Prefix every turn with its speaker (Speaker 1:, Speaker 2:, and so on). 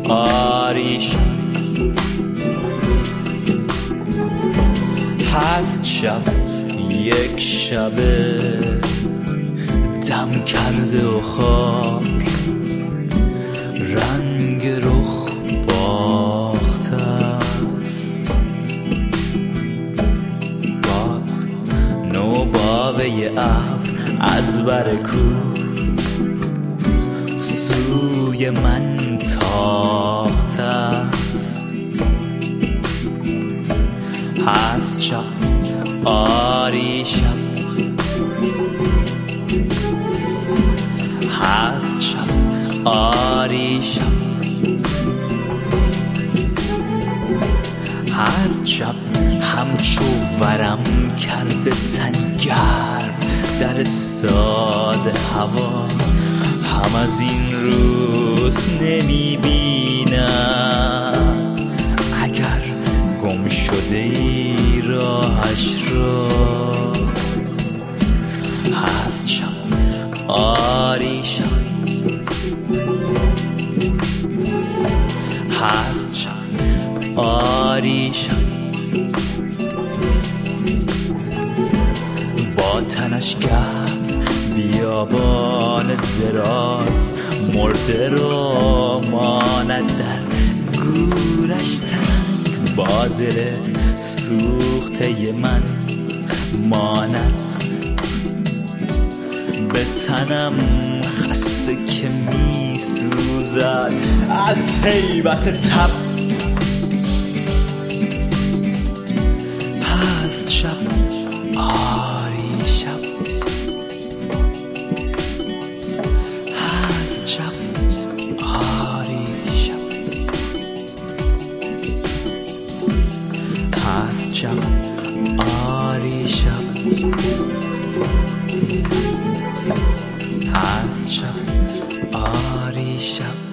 Speaker 1: آری شب، هست شب یک شبه دم کرده و خاک رنگ رخ باخته است. باد نوباوه ابر از بر کوه سوی من تاخته است. هست شب آری شب، هست شب آری شب، هست شب همچو ورم کرده تن گرم در ساده هوا، هم از این روز نمی بیند اگر گم شده ای راهش را. هست شب آری شب، هست شب آری شب، با تنش گرم بیابان دراز مرده را ماند در گورش تنگ، با دل سوخته من ماند به تنم خسته که می سوزد از هیبت تب. هست شب آری شب، هست شب آری شب، هست شب آری شب، هست شب آری شب.